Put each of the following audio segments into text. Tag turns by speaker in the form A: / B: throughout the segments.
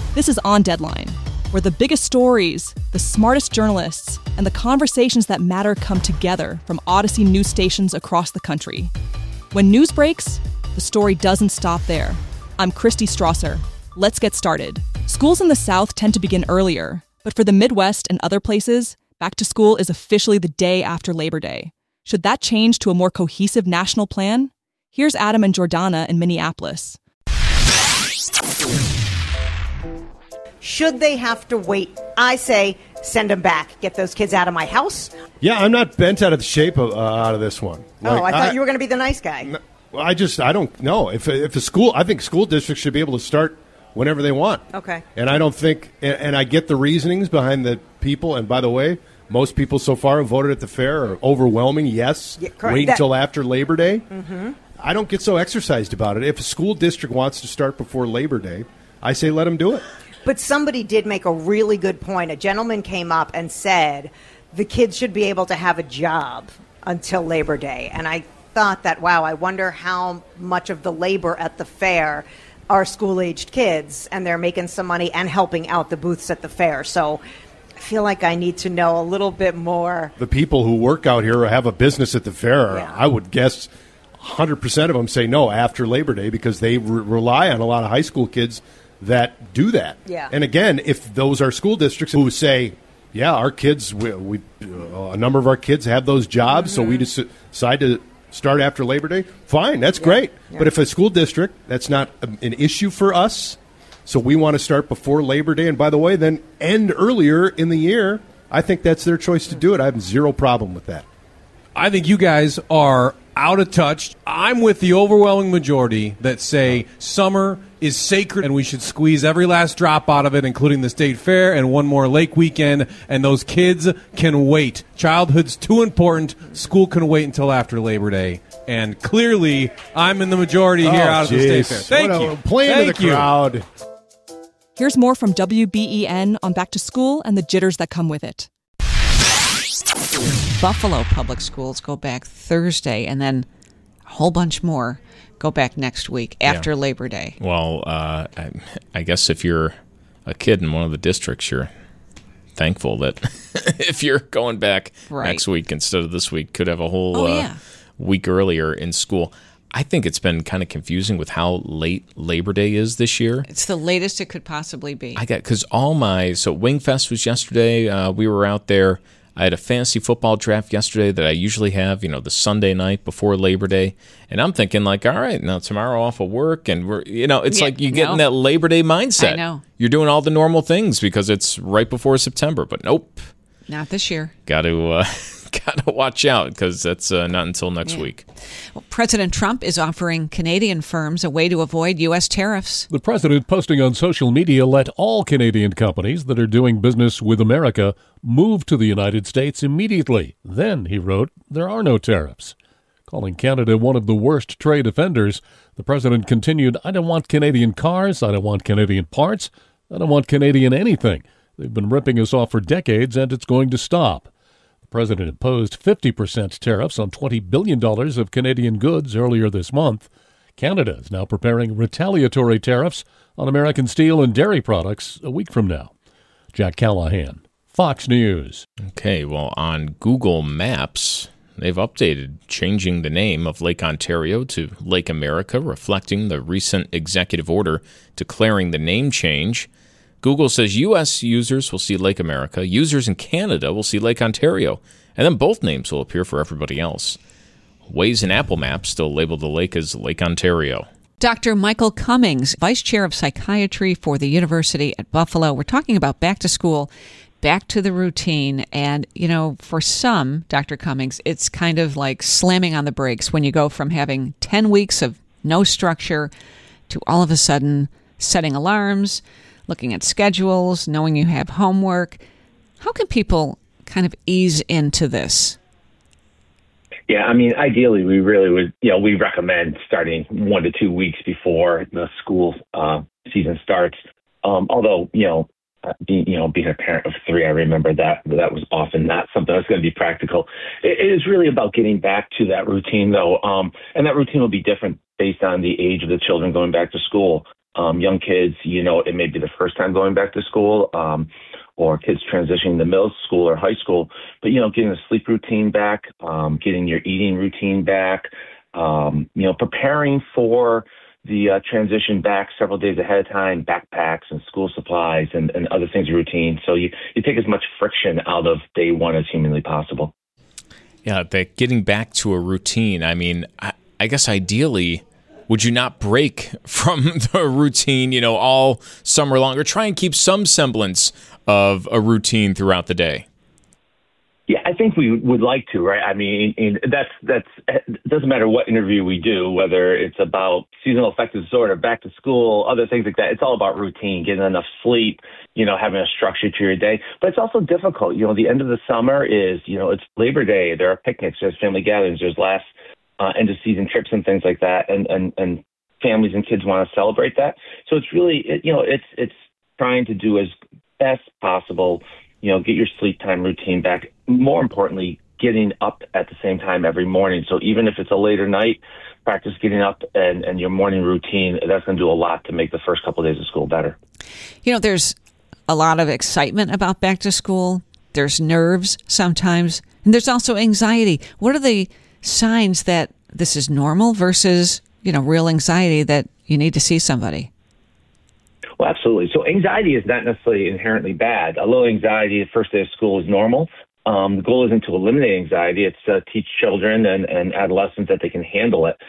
A: This is On Deadline, where the biggest stories, the smartest journalists, and the conversations that matter come together from Odyssey news stations across the country. When news breaks, the story doesn't stop there. I'm Christy Strasser. Let's get started. Schools in the South tend to begin earlier, but for the Midwest and other places, back to school is officially the day after Labor Day. Should that change to a more cohesive national plan? Here's Adam and Jordana in Minneapolis.
B: Should they have to wait? I say send them back. Get those kids out of my house.
C: Yeah, I'm not bent out of the shape out of this one.
B: I thought you were going to be the nice guy.
C: I don't know. If a school, I think school districts should be able to start whenever they want.
B: Okay.
C: And I don't think, and I get the reasonings behind the people. And by the way, most people so far who voted at the fair are overwhelming. Yes,
B: yeah, correct.
C: Wait until after Labor Day.
B: Mm-hmm.
C: I don't get so exercised about it. If a school district wants to start before Labor Day, I say let them do it.
B: But somebody did make a really good point. A gentleman came up and said the kids should be able to have a job until Labor Day. And I thought that, wow, I wonder how much of the labor at the fair are school-aged kids, and they're making some money and helping out the booths at the fair. So I feel like I need to know a little bit more.
C: The people who work out here or have a business at the fair,
B: Yeah.
C: I would guess 100% of them say no after Labor Day because they rely on a lot of high school kids that do that.
B: Yeah.
C: And again, if those are school districts who say, yeah, our kids, we a number of our kids have those jobs, so we decide to start after Labor Day, fine, that's great.
B: Yeah.
C: But if a school district, that's not an issue for us, so we want to start before Labor Day, and by the way, then end earlier in the year, I think that's their choice to do it. I have zero problem with that.
D: I think you guys are out of touch. I'm with the overwhelming majority that say summer is sacred and we should squeeze every last drop out of it, including the state fair and one more lake weekend, and those kids can wait. Childhood's too important. School can wait until after Labor Day. And clearly, I'm in the majority here out of the state fair. Thank you.
C: Playing to the crowd.
A: Here's more from WBEN on back to school and the jitters that come with it.
E: Buffalo Public Schools go back Thursday, and then a whole bunch more go back next week after Labor Day.
F: Well, I guess if you're a kid in one of the districts, you're thankful that if you're going back next week instead of this week, could have a whole week earlier in school. I think it's been kind of confusing with how late Labor Day is this year.
E: It's the latest it could possibly be.
F: Because so Wingfest was yesterday. We were out there. I had a fantasy football draft yesterday that I usually have, the Sunday night before Labor Day. And I'm thinking all right, now tomorrow off of work. And it's like you get in that Labor Day mindset.
E: I know.
F: You're doing all the normal things because it's right before September. But nope.
E: Not this year.
F: Got to watch out because that's not until next week.
E: Well, President Trump is offering Canadian firms a way to avoid U.S. tariffs.
G: The president, posting on social media, let all Canadian companies that are doing business with America move to the United States immediately. Then, he wrote, there are no tariffs. Calling Canada one of the worst trade offenders, the president continued, I don't want Canadian cars, I don't want Canadian parts, I don't want Canadian anything. They've been ripping us off for decades, and it's going to stop. The president imposed 50% tariffs on $20 billion of Canadian goods earlier this month. Canada is now preparing retaliatory tariffs on American steel and dairy products a week from now. Jack Callahan, Fox News.
F: Okay, well, on Google Maps, they've updated, changing the name of Lake Ontario to Lake America, reflecting the recent executive order declaring the name change. Google says U.S. users will see Lake America, users in Canada will see Lake Ontario, and then both names will appear for everybody else. Waze and Apple Maps still label the lake as Lake Ontario.
E: Dr. Michael Cummings, Vice Chair of Psychiatry for the University at Buffalo. We're talking about back to school, back to the routine. And, for some, Dr. Cummings, it's kind of like slamming on the brakes when you go from having 10 weeks of no structure to all of a sudden setting alarms, looking at schedules, knowing you have homework. How can people kind of ease into this?
H: Yeah, I mean, ideally, we really would, we recommend starting 1 to 2 weeks before the school season starts. Although, being a parent of 3, I remember that was often not something that's going to be practical. It is really about getting back to that routine, though. And that routine will be different based on the age of the children going back to school. young kids, it may be the first time going back to school, or kids transitioning to middle school or high school, but, getting a sleep routine back, getting your eating routine back, preparing for the transition back several days ahead of time, backpacks and school supplies and other things routine. So you take as much friction out of day one as humanly possible.
F: Yeah, that getting back to a routine. I mean, I guess ideally, would you not break from the routine, all summer long, or try and keep some semblance of a routine throughout the day?
H: Yeah, I think we would like to, right? I mean, that's it doesn't matter what interview we do, whether it's about seasonal affective disorder, back to school, other things like that. It's all about routine, getting enough sleep, having a structure to your day. But it's also difficult. The end of the summer is, it's Labor Day. There are picnics, there's family gatherings, there's last end of season trips and things like that, and families and kids want to celebrate that. So it's really, it's trying to do as best possible. Get your sleep time routine back. More importantly, getting up at the same time every morning. So even if it's a later night, practice getting up and your morning routine. That's going to do a lot to make the first couple of days of school better.
E: There's a lot of excitement about back to school. There's nerves sometimes, and there's also anxiety. What are the signs that this is normal versus, real anxiety that you need to see somebody?
H: Well, absolutely. So anxiety is not necessarily inherently bad. A little anxiety the first day of school is normal. The goal isn't to eliminate anxiety. It's to teach children and adolescents that they can handle it.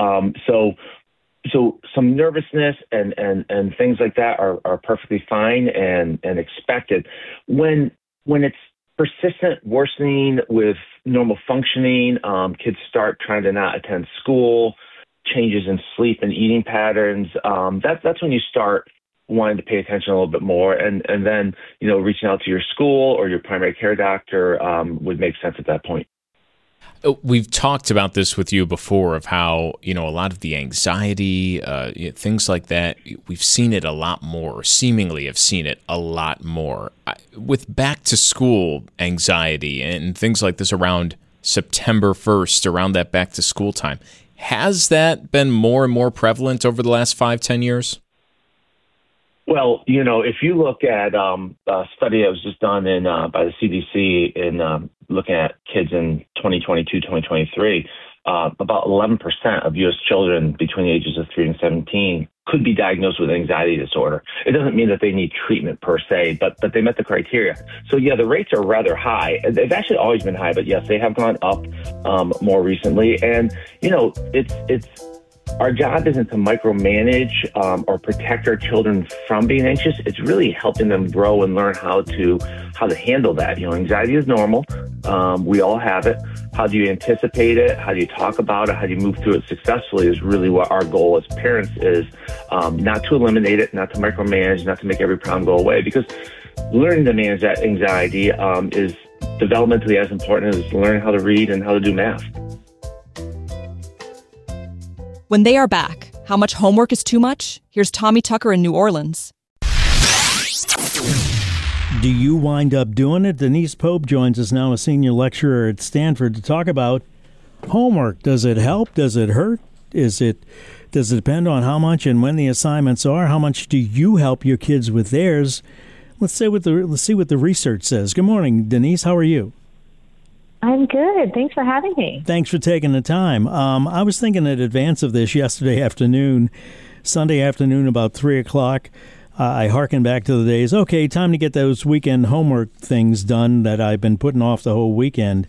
H: So some nervousness and things like that are perfectly fine and expected. When it's persistent worsening with normal functioning, kids start trying to not attend school, changes in sleep and eating patterns, that's when you start wanting to pay attention a little bit more, and then reaching out to your school or your primary care doctor would make sense at that point.
F: We've talked about this with you before of how a lot of the anxiety, things like that. We've seen it a lot more. Seemingly, have seen it a lot more with back to school anxiety and things like this around September 1st, around that back to school time. Has that been more and more prevalent over the last 5-10 years?
H: Well, if you look at a study that was just done by the CDC in looking at kids in 2022, 2023, about 11% of U.S. children between the ages of 3 and 17 could be diagnosed with anxiety disorder. It doesn't mean that they need treatment per se, but they met the criteria. So, yeah, the rates are rather high. They've actually always been high, but yes, they have gone up more recently. And, it's our job isn't to micromanage or protect our children from being anxious. It's really helping them grow and learn how to handle that. Anxiety is normal. We all have it. How do you anticipate it? How do you talk about it? How do you move through it successfully is really what our goal as parents is, not to eliminate it, not to micromanage, not to make every problem go away, because learning to manage that anxiety is developmentally as important as learning how to read and how to do math.
A: When they are back, how much homework is too much? Here's Tommy Tucker in New Orleans.
I: Do you wind up doing it? Denise Pope joins us now, a senior lecturer at Stanford, to talk about homework. Does it help? Does it hurt? Does it depend on how much and when the assignments are? How much do you help your kids with theirs? Let's see what the research says. Good morning, Denise. How are you?
J: I'm good. Thanks for having me.
I: Thanks for taking the time. I was thinking in advance of this yesterday afternoon, Sunday afternoon, about 3 o'clock. I hearkened back to the days, okay, time to get those weekend homework things done that I've been putting off the whole weekend.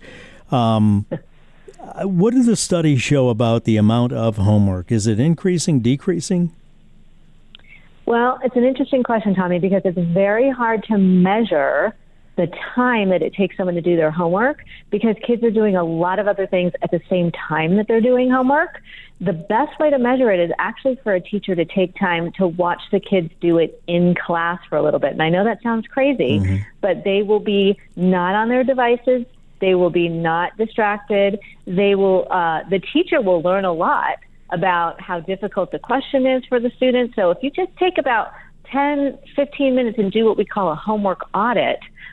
I: What do the studies show about the amount of homework? Is it increasing, decreasing?
J: Well, it's an interesting question, Tommy, because it's very hard to measure the time that it takes someone to do their homework, because kids are doing a lot of other things at the same time that they're doing homework. The best way to measure it is actually for a teacher to take time to watch the kids do it in class for a little bit. And I know that sounds crazy, but they will be not on their devices. They will be not distracted. They will, the teacher will learn a lot about how difficult the question is for the students. So if you just take about 10, 15 minutes and do what we call a homework audit,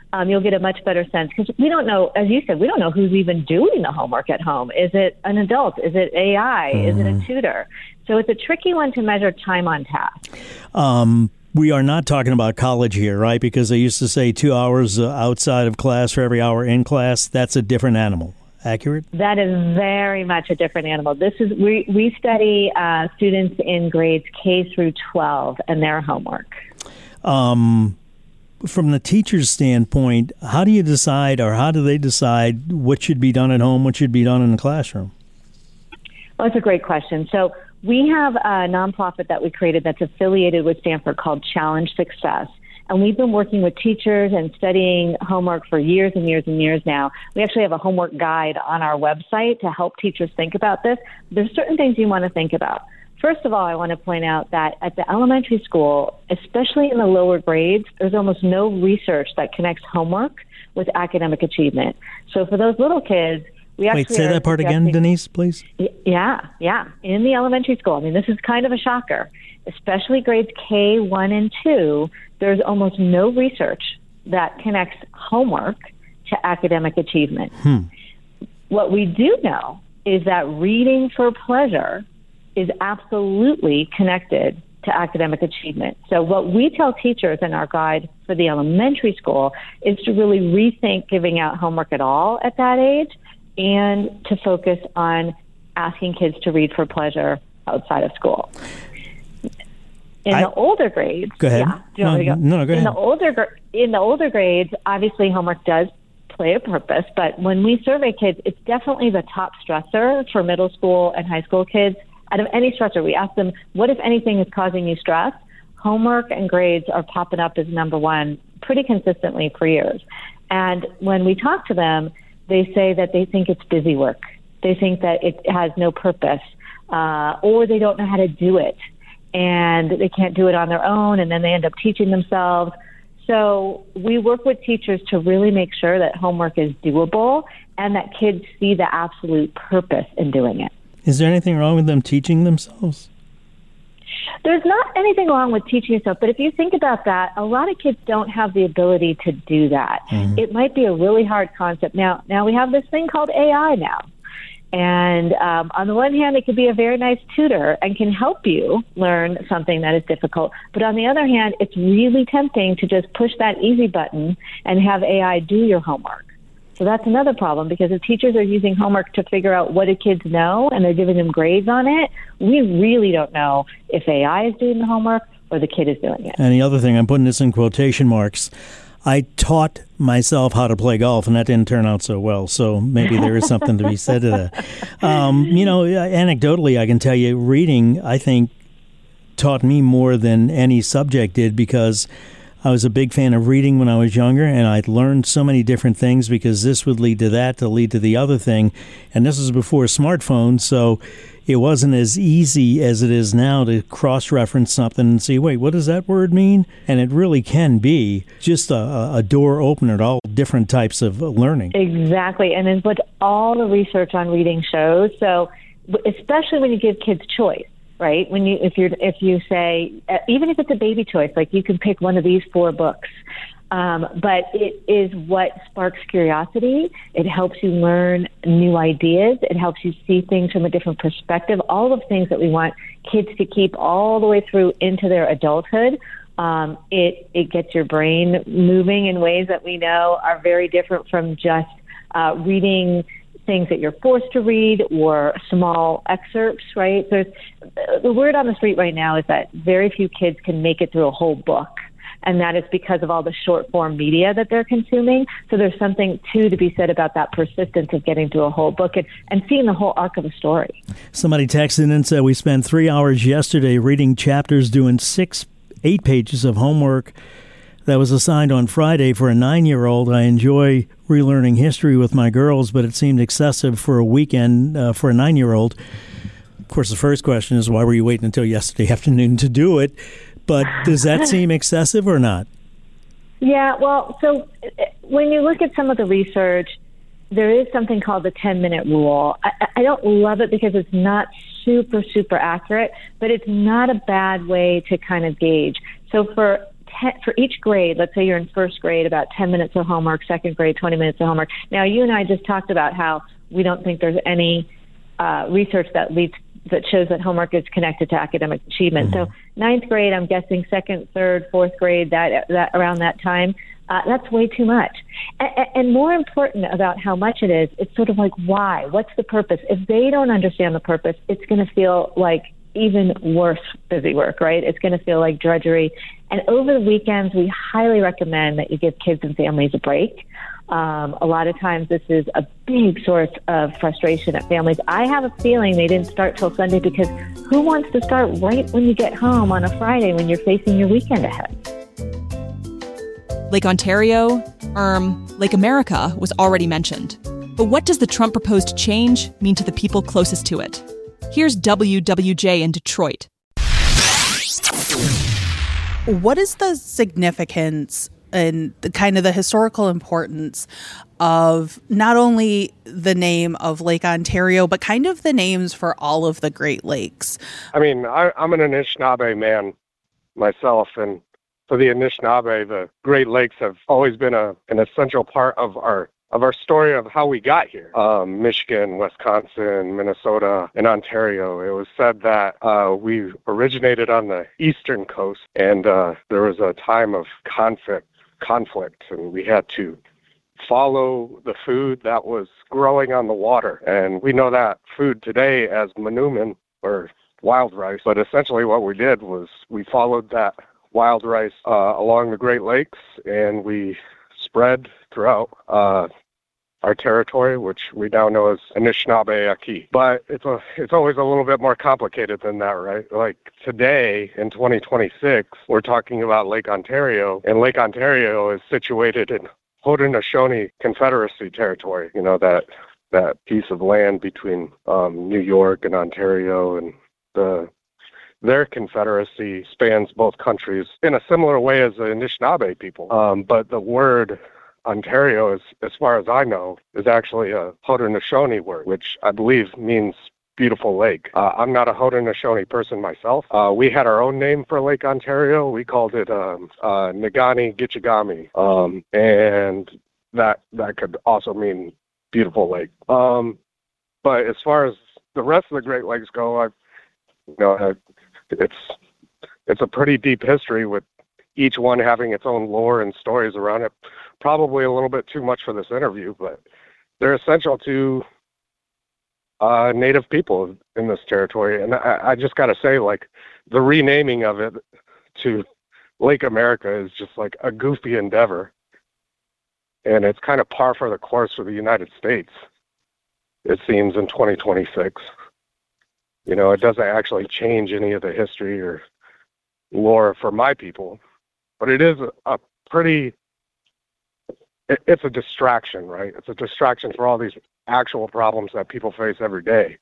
J: you'll get a much better sense, because we don't know, as you said, we don't know who's even doing the homework at home. Is it an adult? Is it AI? Is it a tutor? So it's a tricky one to measure time on task.
I: We are not talking about college here, right? Because they used to say 2 hours outside of class for every hour in class. That's a different animal. Accurate? That
J: is very much a different animal. This is we study students in grades K through 12 and their homework.
I: From the teacher's standpoint, how do you decide, or how do they decide what should be done at home, what should be done in the classroom?
J: Well, that's a great question. So we have a nonprofit that we created that's affiliated with Stanford called Challenge Success. And we've been working with teachers and studying homework for years and years and years now. We actually have a homework guide on our website to help teachers think about this. There's certain things you want to think about. First of all, I want to point out that at the elementary school, especially in the lower grades, there's almost no research that connects homework with academic achievement. So for those little kids, we actually
I: Wait, say that part again, Denise, please.
J: Yeah. In the elementary school, I mean, this is kind of a shocker. Especially grades K1 and 2, there's almost no research that connects homework to academic achievement. What we do know is that reading for pleasure is absolutely connected to academic achievement. So what we tell teachers in our guide for the elementary school is to really rethink giving out homework at all at that age, and to focus on asking kids to read for pleasure outside of school. In the older grades,
I: go ahead.
J: Yeah, do you want me to go?
I: No, go ahead.
J: In the older grades, obviously homework does play a purpose, but when we survey kids, it's definitely the top stressor for middle school and high school kids. Out of any stressor, we ask them, what, if anything, is causing you stress? Homework and grades are popping up as number one pretty consistently for years. And when we talk to them, they say that they think it's busy work. They think that it has no purpose, or they don't know how to do it, and they can't do it on their own, and then they end up teaching themselves. So we work with teachers to really make sure that homework is doable and that kids see the absolute purpose in doing it.
I: Is there anything wrong with them teaching themselves?
J: There's not anything wrong with teaching yourself, but if you think about that, a lot of kids don't have the ability to do that. It might be a really hard concept. Now we have this thing called AI now. And on the one hand, it can be a very nice tutor and can help you learn something that is difficult. But on the other hand, it's really tempting to just push that easy button and have AI do your homework. So that's another problem, because if teachers are using homework to figure out what do kids know and they're giving them grades on it, we really don't know if AI is doing the homework or the kid is doing it.
I: And the other thing, I'm putting this in quotation marks, I taught myself how to play golf, and that didn't turn out so well. So maybe there is something to be said to that. Anecdotally, I can tell you, reading, I think, taught me more than any subject did, because I was a big fan of reading when I was younger, and I'd learned so many different things because this would lead to that, to lead to the other thing. And this was before smartphones, so it wasn't as easy as it is now to cross-reference something and see, wait, what does that word mean? And it really can be just a door opener to all different types of learning.
J: Exactly, and it's what all the research on reading shows. So especially when you give kids choice, right? If you say, even if it's a baby choice, like you can pick one of these 4 books, but it is what sparks curiosity. It helps you learn new ideas. It helps you see things from a different perspective. All of the things that we want kids to keep all the way through into their adulthood. It gets your brain moving in ways that we know are very different from just reading things that you're forced to read or small excerpts, right? The word on the street right now is that very few kids can make it through a whole book, and that is because of all the short-form media that they're consuming. So there's something, too, to be said about that persistence of getting through a whole book and seeing the whole arc of a story. Somebody
I: texted in and said, we spent 3 hours yesterday reading chapters, doing 8 pages of homework that was assigned on Friday for a 9-year-old. I enjoy relearning history with my girls, but it seemed excessive for a weekend for a 9-year-old. Of course, the first question is, why were you waiting until yesterday afternoon to do it? But does that seem excessive or not?
J: Yeah, well, so when you look at some of the research, there is something called the 10-minute rule. I don't love it because it's not super, super accurate, but it's not a bad way to kind of gauge. So for for each grade, let's say you're in first grade, about 10 minutes of homework, second grade, 20 minutes of homework. Now, you and I just talked about how we don't think there's any research that shows that homework is connected to academic achievement. So ninth grade, I'm guessing second, third, fourth grade, that around that time, that's way too much. And more important about how much it is, it's sort of like, why? What's the purpose? If they don't understand the purpose, it's going to feel like even worse busy work, right? It's going to feel like drudgery. And over the weekends, we highly recommend that you give kids and families a break. A lot of times this is a big source of frustration at families. I have a feeling they didn't start till Sunday because who wants to start right when you get home on a Friday when you're facing your weekend ahead?
A: Lake Ontario, Lake America was already mentioned. But what does the Trump proposed change mean to the people closest to it? Here's WWJ in Detroit.
K: What is the significance and the kind of the historical importance of not only the name of Lake Ontario, but kind of the names for all of the Great Lakes?
L: I mean, I'm an Anishinaabe man myself, and for the Anishinaabe, the Great Lakes have always been an essential part of our story of how we got here. Michigan, Wisconsin, Minnesota, and Ontario. It was said that we originated on the eastern coast, and there was a time of conflict, and we had to follow the food that was growing on the water. And we know that food today as manoomin, or wild rice, but essentially what we did was we followed that wild rice along the Great Lakes, and we spread throughout our territory, which we now know as Anishinaabe-Aki. But it's always a little bit more complicated than that, right? Like today, in 2026, we're talking about Lake Ontario, and Lake Ontario is situated in Haudenosaunee Confederacy territory, you know, that piece of land between New York and Ontario, and their confederacy spans both countries in a similar way as the Anishinaabe people. But the word Ontario, as far as I know, is actually a Haudenosaunee word, which I believe means beautiful lake. I'm not a Haudenosaunee person myself. We had our own name for Lake Ontario. We called it Nagani Gitchagami, and that could also mean beautiful lake. But as far as the rest of the Great Lakes go, it's a pretty deep history with each one having its own lore and stories around it. Probably a little bit too much for this interview, but they're essential to Native people in this territory. And I just got to say, like, the renaming of it to Lake America is just like a goofy endeavor. And it's kind of par for the course for the United States, it seems, in 2026. You know, it doesn't actually change any of the history or lore for my people, but it is it's a distraction, right? It's a distraction for all these actual problems that people face every day.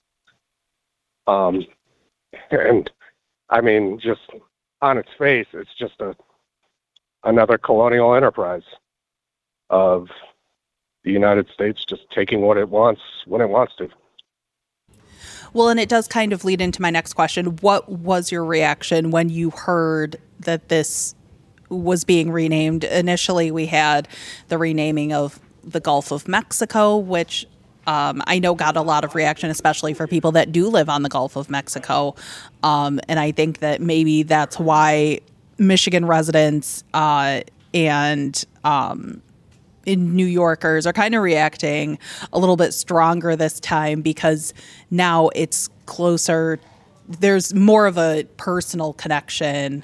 L: And I mean, just on its face, it's just another colonial enterprise of the United States just taking what it wants when it wants to.
K: Well, and it does kind of lead into my next question. What was your reaction when you heard that this was being renamed? Initially, we had the renaming of the Gulf of Mexico, which I know got a lot of reaction, especially for people that do live on the Gulf of Mexico. And I think that maybe that's why Michigan residents and New Yorkers are kind of reacting a little bit stronger this time, because now it's closer. There's more of a personal connection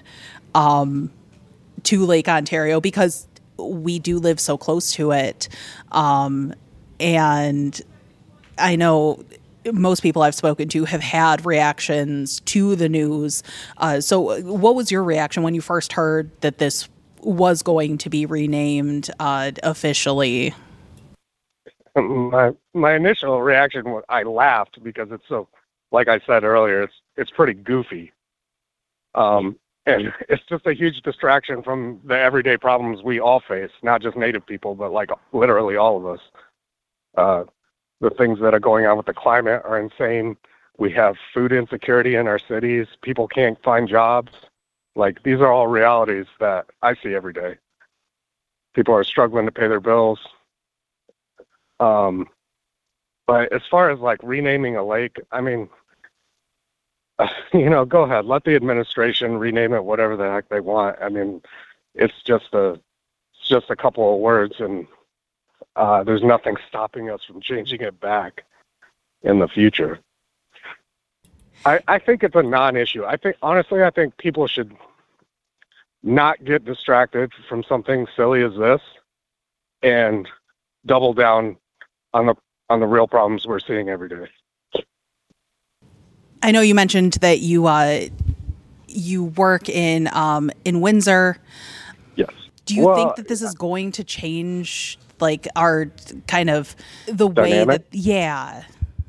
K: to Lake Ontario because we do live so close to it. And I know most people I've spoken to have had reactions to the news. So what was your reaction when you first heard that this was going to be renamed officially?
L: My initial reaction was I laughed because it's so, like I said earlier, it's pretty goofy. And it's just a huge distraction from the everyday problems we all face, not just Native people, but like literally all of us. The things that are going on with the climate are insane. We have food insecurity in our cities. People can't find jobs. Like, these are all realities that I see every day. People are struggling to pay their bills. But as far as like renaming a lake, I mean, go ahead. Let the administration rename it whatever the heck they want. I mean, it's just a couple of words, and there's nothing stopping us from changing it back in the future. I think it's a non-issue. I think people should not get distracted from something silly as this and double down on the real problems we're seeing every day.
K: I know you mentioned that you work in Windsor.
L: Yes.
K: Do you think that this is going to change like our kind of the
L: dynamic?
K: Way that Yeah.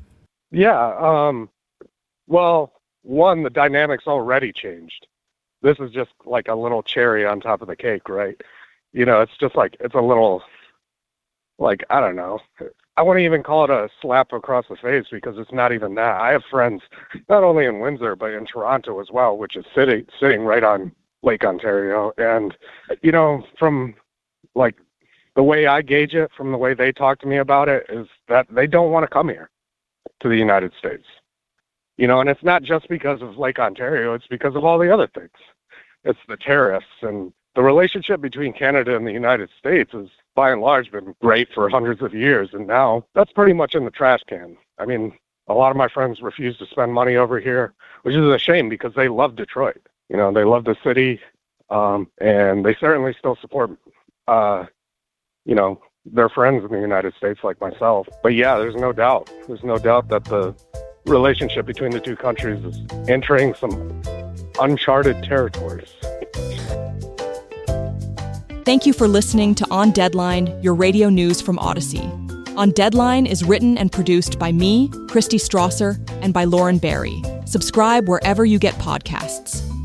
L: Well, one, the dynamic's already changed. This is just like a little cherry on top of the cake, right? It's just like, it's a little, like, I don't know. I wouldn't even call it a slap across the face because it's not even that. I have friends not only in Windsor, but in Toronto as well, which is sitting right on Lake Ontario. And, from like the way I gauge it, from the way they talk to me about it, is that they don't want to come here to the United States. And it's not just because of Lake Ontario, it's because of all the other things. It's the tariffs, and the relationship between Canada and the United States has, by and large, been great for hundreds of years, and now that's pretty much in the trash can. I mean, a lot of my friends refuse to spend money over here, which is a shame because they love Detroit. They love the city, and they certainly still support, their friends in the United States like myself. But yeah, there's no doubt that the relationship between the two countries is entering some uncharted territories.
A: Thank you for listening to On Deadline, your radio news from Odyssey. On Deadline is written and produced by me, Christy Strasser, and by Lauren Barry. Subscribe wherever you get podcasts.